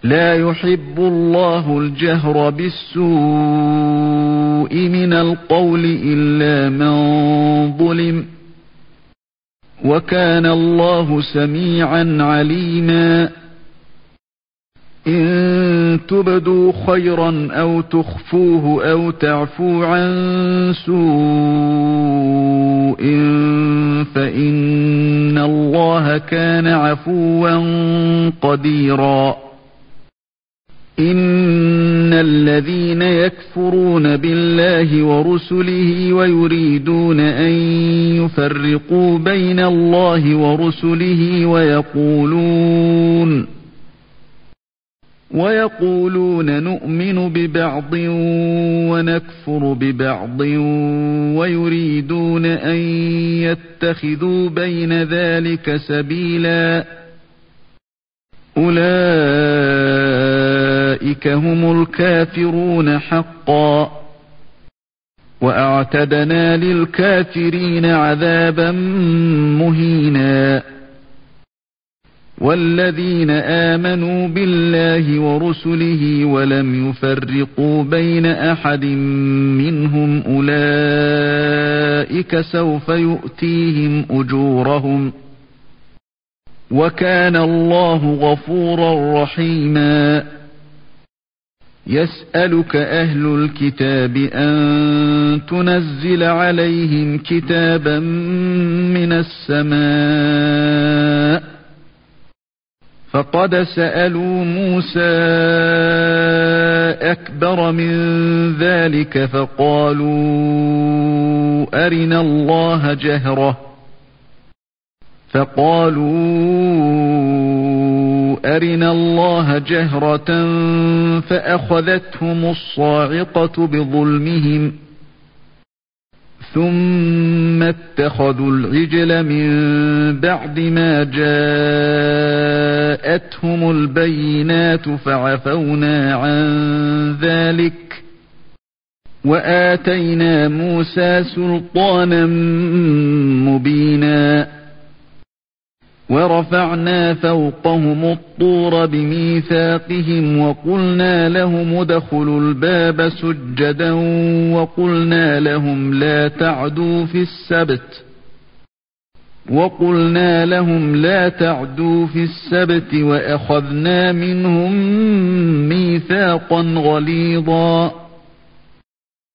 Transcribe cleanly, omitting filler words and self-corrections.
لا يحب الله الجهر بالسوء من القول إلا من ظلم وكان الله سميعا عليما إن تبدوا خيرا أو تخفوه أو تعفو عن سوء فإن الله كان عفوا قديرا إن الذين يكفرون بالله ورسله ويريدون أن يفرقوا بين الله ورسله ويقولون نؤمن ببعض ونكفر ببعض ويريدون أن يتخذوا بين ذلك سبيلا أولئك هم الكافرون حقا وأعتدنا للكافرين عذابا مهينا والذين آمنوا بالله ورسله ولم يفرقوا بين أحد منهم أولئك سوف يؤتيهم أجورهم وكان الله غفورا رحيما يسألك أهل الكتاب أن تنزل عليهم كتابا من السماء فقد سألوا موسى أكبر من ذلك فقالوا أرنا الله جهرة فأخذتهم الصاعقة بظلمهم ثم اتخذوا العجل من بعد ما جاءتهم البينات فعفونا عن ذلك وآتينا موسى سلطانا مبينا ورفعنا فوقهم الطور بميثاقهم وقلنا لهم ادخلوا الباب سجدا وقلنا لهم لا تعدوا في السبت وأخذنا منهم ميثاقا غليظا